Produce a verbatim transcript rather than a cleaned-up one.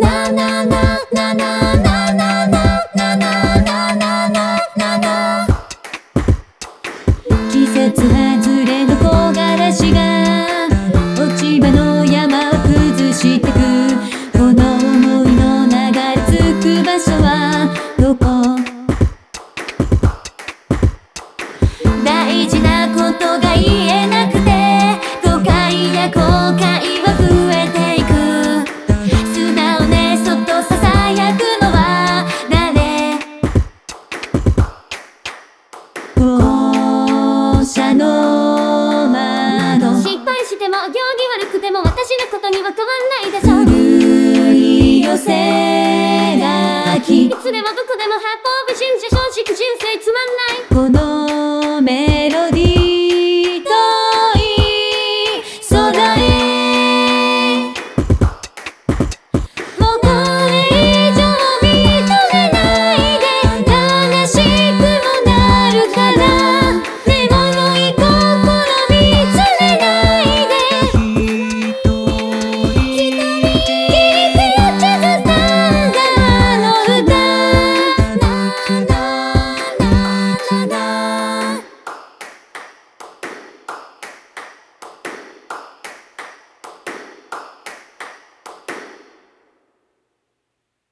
ななななななななななななな。季節外れの木枯らしが落ち葉の山を崩してく。この想いの流れ着く場所はどこ？大事なことが言えなくて誤解や後悔は増えていく。素直ねそっとささやくのは誰？校舎の窓。 失敗しても行儀悪くても私のことには変わんないでしょ。 古い寄せ書き。 いつでもどこでも八方美人じゃ正直人生つまんない。 この